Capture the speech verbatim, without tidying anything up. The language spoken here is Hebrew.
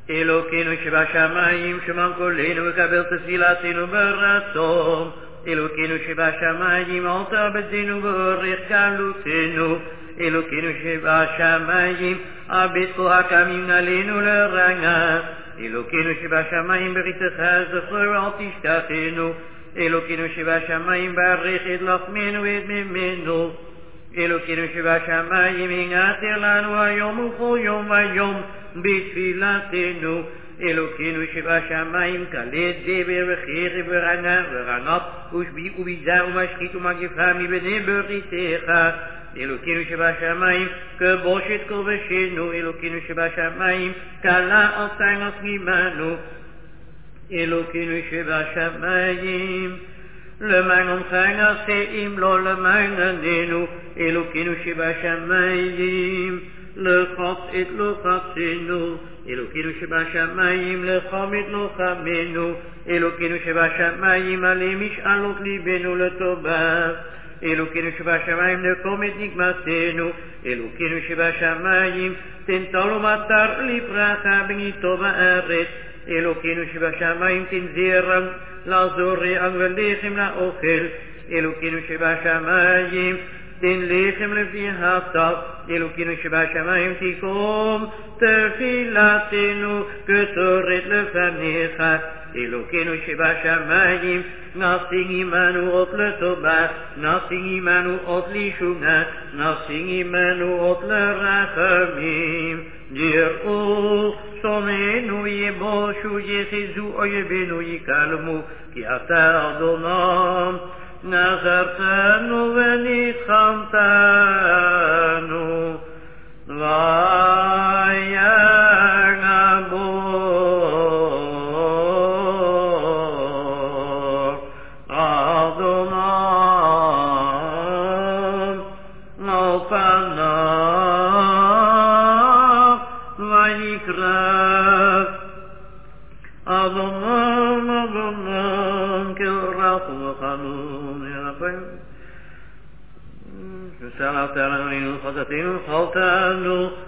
אלוקינו שבשמיים, שמע קולנו וקבל תפילתנו ברצון. אלוקינו שבשמיים, אל תאבדנו באורך גלותנו. אלוקינו שבשמיים, אבד כל הקמים עלינו לרעה. אלוקינו שבשמיים, בריתך זכור אל תשכחנו. אלוקינו שבשמיים, ברך את לחמנו ואת ממנו. אלוקינו שבשמיים, הגעת לנו היום וכל יום ויום בתפילתנו. אלוקינו שבשמיים, קלט דבר וחיר ורענן ורענן ושביע וביזה ומשחית ומגפה מבני בריתך. אלוקינו שבשמיים, כבוש את כובשנו. אלוקינו שבשמיים, כלה אל תנגס ממנו. אלוקינו שבשמיים, למען עמך נעשה אם לא למעננו. אלוקינו שבשמיים, לחץ את לחצנו. אלוקינו שבשמיים, לחם את לחמנו. אלוקינו שבשמיים, עלי משאלות ליבנו לטובה. אלוקינו שבשמיים, נקום את נקמתנו. אלוקינו שבשמיים, תן טל ומטר לברכה בניתו בארץ. אלוקינו שבשמיים, תן זרע לזורע ולחם לאוכל. אלוקינו שבשמיים, תן לחם לפי הטב. אלוקינו שבשמיים, תקום תפילתנו כתורת לפניך. אלוקינו שבשמיים, נשים עמנו אות לטובה, נשים עמנו אות לשונה, נשים עמנו אות לרחמים. יראו שומענו יבושו, יחזו אויבינו יקלמו, כי אתה אדוני נזרתנו וניחמתנו. ויגבו אדוני על פניו ויקרב. אדוני אדוני כרחום וחנון ירפא. וסלחת לנו חטאתנו וחטאנו